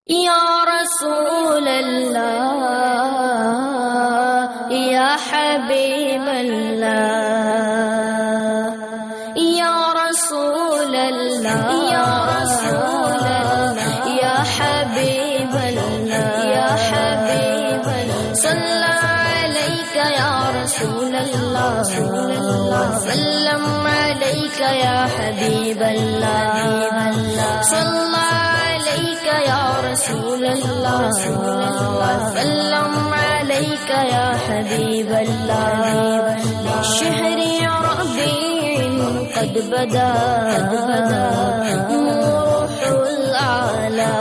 یا رسول اللہ یا حبیب اللہ یا رسول اللہ یا رسول اللہ یا حبیب اللہ یا حبیب اللہ صلی علیک یا رسول اللہ وسلم علیک یا حبیب اللہ صلی علیک یا رسول اللہ وسلم علیک یا حبیب اللہ شہر ربیع قد بدا نور العلا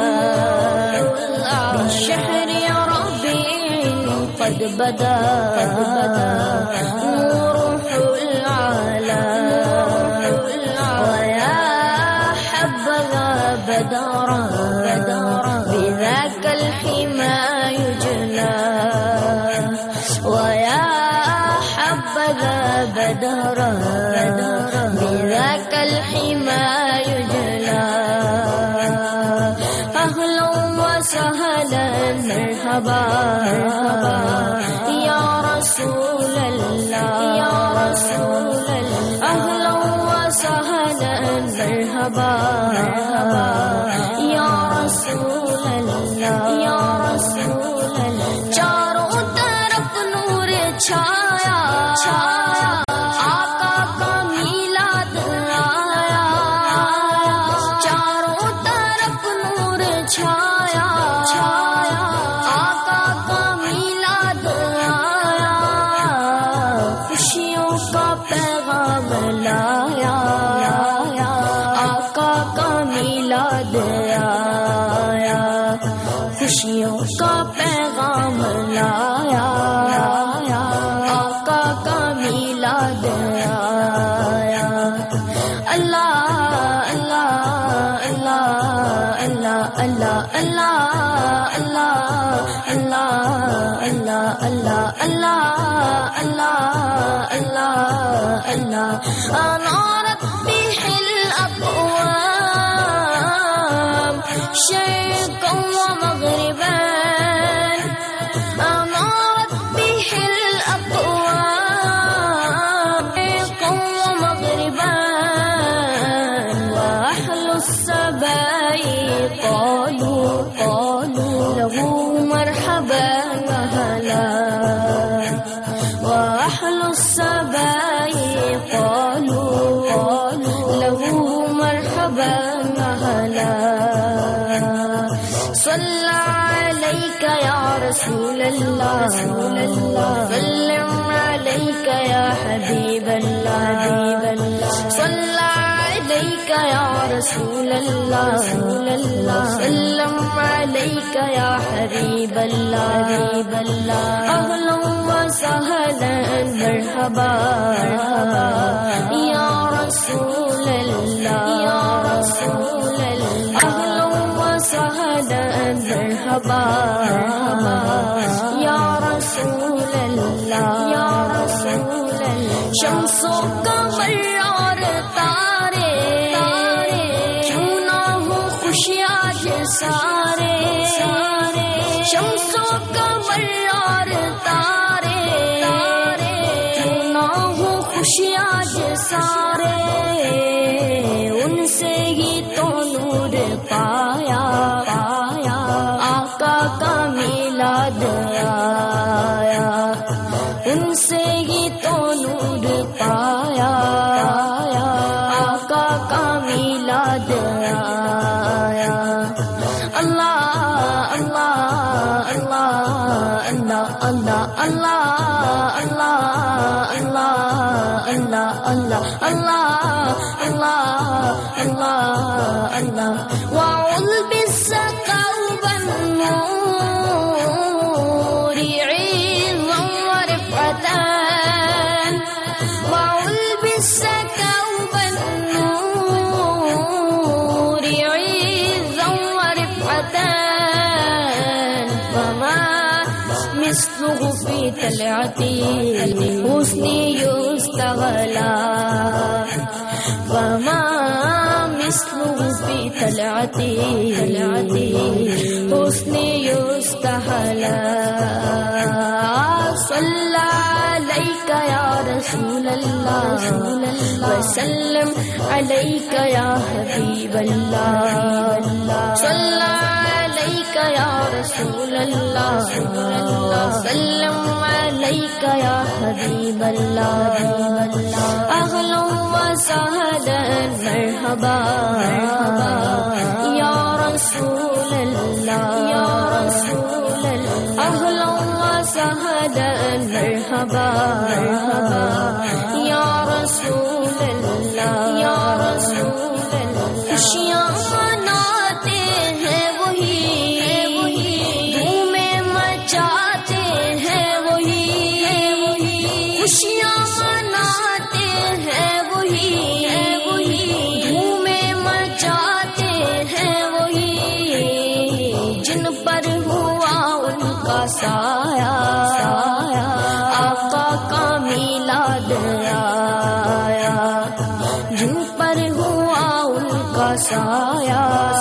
شہر ربیع قد بدا نور العلا ويا حبذا بدرا بذاك الحمى يجلى ويا حبذا بدرا بذاك الحمى يجلى أهلا وسهلا مرحبا يا رسول الله يا رسول الله أهلا وسهلا مرحبا یا رسول اللہ یا رسول اللہ چاروں طرف نور چھایا آقا کا میلاد آیا چاروں طرف نور چھایا آقا کا میلاد آیا خوشیوں کا پیغام لایا آقا کا میلاد آیا خوشیوں کا پیغام لایا آقا کا میلاد آیا اللہ اللہ اللہ اللہ اللہ اللہ اللہ اللہ اللہ اللہ اللہ اللہ اللہ انارت به الأقوام شرقا ومغربا انارت به الأقوام شرقا ومغربا واهل السباء قالوا له مرحبا وهلا واهل السباء قالوا له مرحبا وهلا صلى عليك يا رسول الله سلم عليك يا حبيب الله صلى عليك يا رسول الله سلم عليك يا حبيب الله أهلا وسهلا مرحبا يا رسول الله يا رسول الله أهلا وسهلا مرحبا يا رسول الله يا رسول الله شمس و قمر اور تارے کیوں نہ ہو خوشی آج سارے شمس و قمر اور تارے کیوں نہ ہو خوشی آج سارے ان سے ہی تو نور پایا آقا کا میلاد آیا ان سے ہی تو نور پایا آقا کا میلاد آیا اللہ اللہ اللہ اللہ اللہ اللہ اللہ اللہ اللہ اللہ اللہ اللہ اللہ وعل بالسقوب النور عظا ورفعتان وعل بالسقوب النور عظا ورفعتان فما مثله في طلعتي الحسن يستغلى وما مثله في طلعتي حسن یستحلا صلی علیک یا رسول اللہ وسلم علیک یا حبیب اللہ صلی علیک یا رسول اللہ وسلم علیک یا حبیب اللہ اہلا وسہلا مرحبا یا رسول اللہ یا رسول اللہ اہلا وسہلا مرحبا یا رسول اللہ یا رسول اللہ خوشیاں مناتے ہیں وہی دھومیں مچاتے ہیں وہی خوشیاں مناتے ہیں وہی دھومیں مچاتے ہیں وہی جن پر ہوا ان کا سایہ آقا کا میلاد آیا جن پر ہوا ان کا سایہ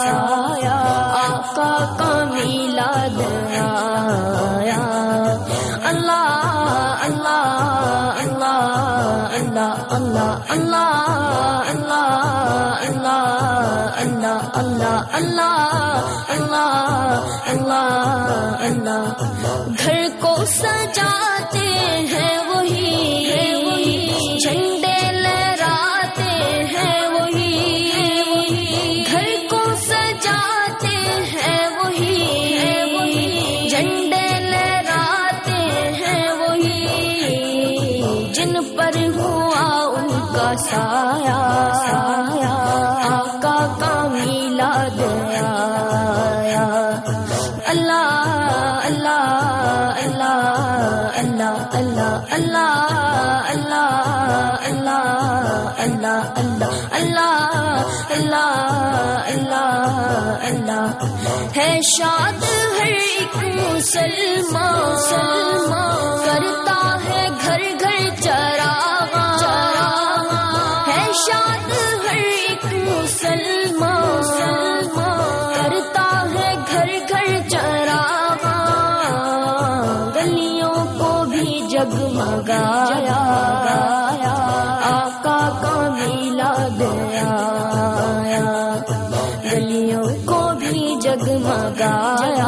آقا کا میلاد آیا اللہ اللہ اللہ اللہ اللہ اللہ اللہ اللہ اللہ اللہ اللہ اللہ گھر کو سجاتے ہیں وہی جھنڈے لہراتے ہیں وہی گھر کو سجاتے ہیں وہی جھنڈے لہراتے ہیں وہی جن پر ہوا ان کا سایہ آقا کا میلاد آیا اللہ اللہ اللہ اللہ اللہ اللہ اللہ اللہ اللہ اللہ اللہ اللہ اللہ ہے شاد ہر ایک مسلمان کرتا ہے گھر گھر چراغ ہے شاد ہر ایک مسلمان کرتا ہے گھر گھر چراغ گلیوں کو بھی جگمگایا آقا کا میلاد آیا گلیوں کو بھی جگمگایا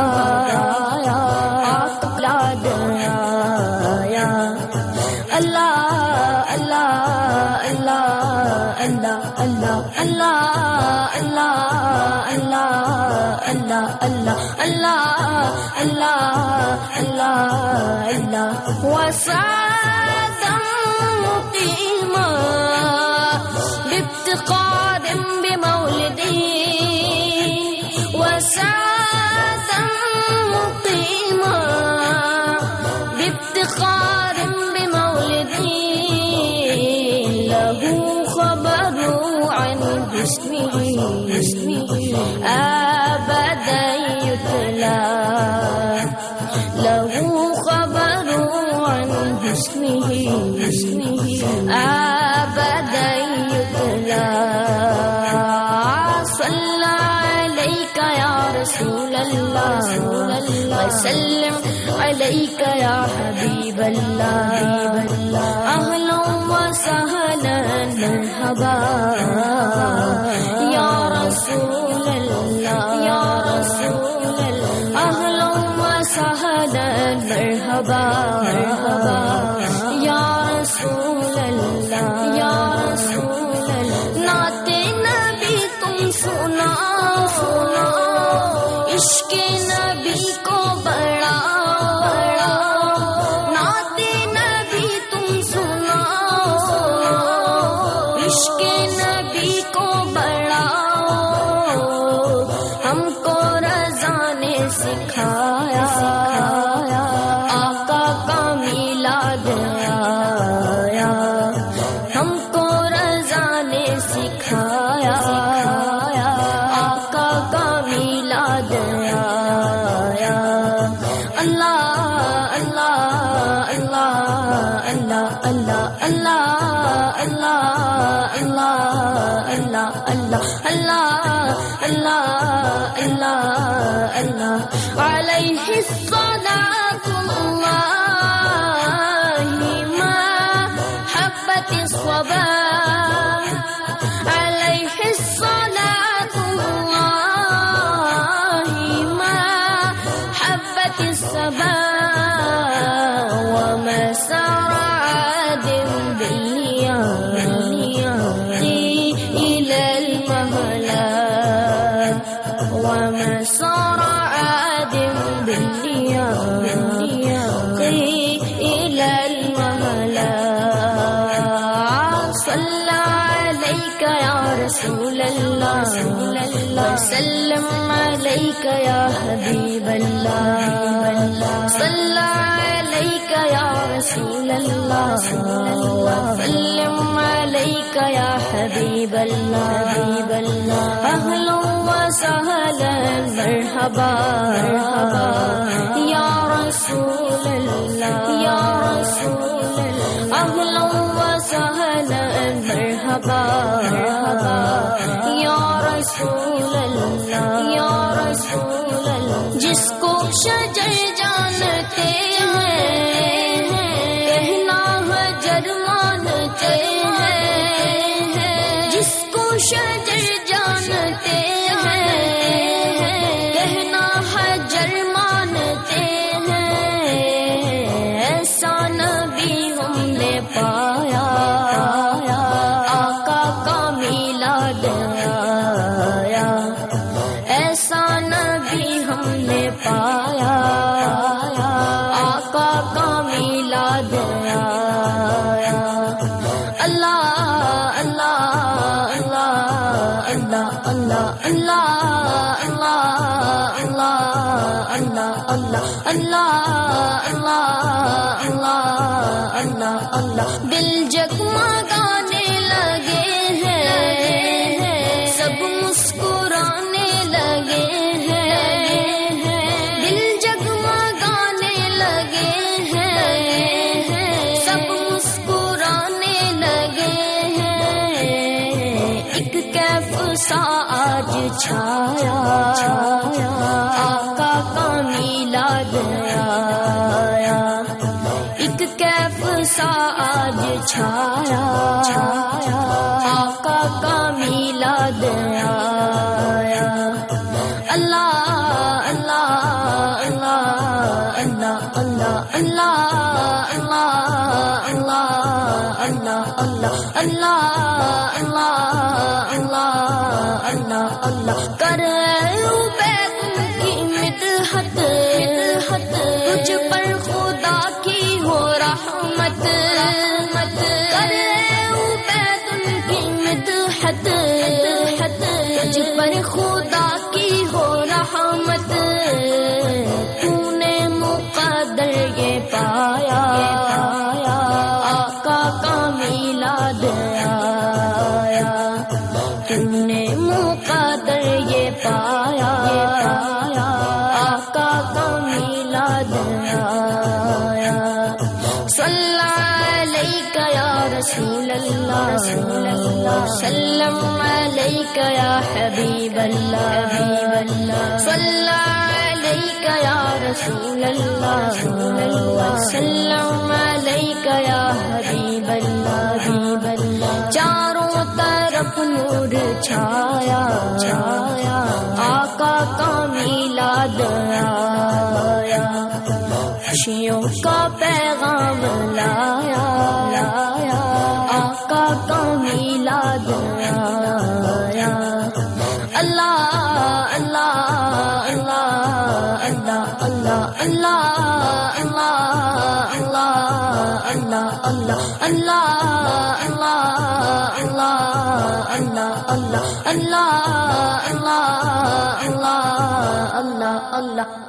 آقا میلاد آیا اللہ اللہ اللہ اللہ اللہ اللہ اللہ اللہ اللہ اللہ اللہ اللہ اللہ اللہ وسعدا مقيما بافتقار بمولده وسعدا مقيما بافتقار بمولده له خبر عن اسمه أبدا يتلى له خبر عن اسمه أبدا يتلى صلى عليك يا رسول الله وسلم عليك يا حبيب الله أهلا وسهلا مرحبا يا رسول الله يا رسول الله أهلا وسهلا مرحبا يا رسول الله يا رسول الله نعت نبی تم سنا عشق نبی کو بڑا نعت نبی تم سنا عشق نبی کو بڑا ہم کو رضا نے سکھایا آقا کا میلاد آیا ہم کو رضا نے سکھایا آقا کا میلاد آیا اللہ اللہ اللہ اللہ اللہ اللہ اللہ اللہ اللہ اللہ اللہ اللہ اللہ اللہ عليه الصلاة الله محبة الصباح عليه الصلاة الله محبة الصباح وما سار عاد بالياق إلى المهلات وما سار عاد بالياق إلى المهلات صلى عليك يا رسول الله وسلم عليك يا حبيب الله صلى عليك يا رسول الله وسلم عليك يا حبيب الله أهلا وسهلا مرحبا يا رسول الله يا رسول الله أهلا وسهلا مرحبا یا رسول اللہ یا رسول اللہ جس کو شجر جانتے ہیں کہنا حجر مانتے ہیں جس کو شجر جانتے ہیں کہنا حجر مانتے ہیں ایسا نبی ہم نے پایا آقا کا میلاد آیا ایسا نبی ہم نے پایا آقا کا میلاد آیا اللہ اللہ اللہ اللہ اللہ اللہ اللہ اللہ اللہ اللہ اللہ اللہ دل جگمگانے لگے ہیں سب مسکرانے لگے ہیں دل جگمگانے لگے ہیں سب مسکرانے لگے ہیں ایک کیف سا آج چھایا آقا کا میلاد آیا ایک کیف سا آج چھایا آقا کا میلاد آیا اللہ اللہ اللہ اللہ اللہ اللہ اللہ اللہ اللہ اللہ اللہ کر عبید کی مدحت تجھ پر خدا کی ہو رحمت کر عبید کی مدحت تجھ پر خدا کی ہو رحمت تو نے مقدر یہ پایا آقا کا میلاد آیا تو نے مقدر یہ پایا آقا کا میلاد آیا صلی علیک یا رسول اللہ سلم علیک یا حبیب اللہ صلی علیک یا رسول اللہ سلم علیک یا حبیب اللہ چاروں طرف نور چھایا آقا کا میلاد آیا خوشیوں کا پیغام لایا آقا کا میلاد آیا اللہ اللہ اللہ اللہ اللہ اللہ اللہ اللہ اللہ اللہ اللہ اللہ اللہ اللہ اللہ اللہ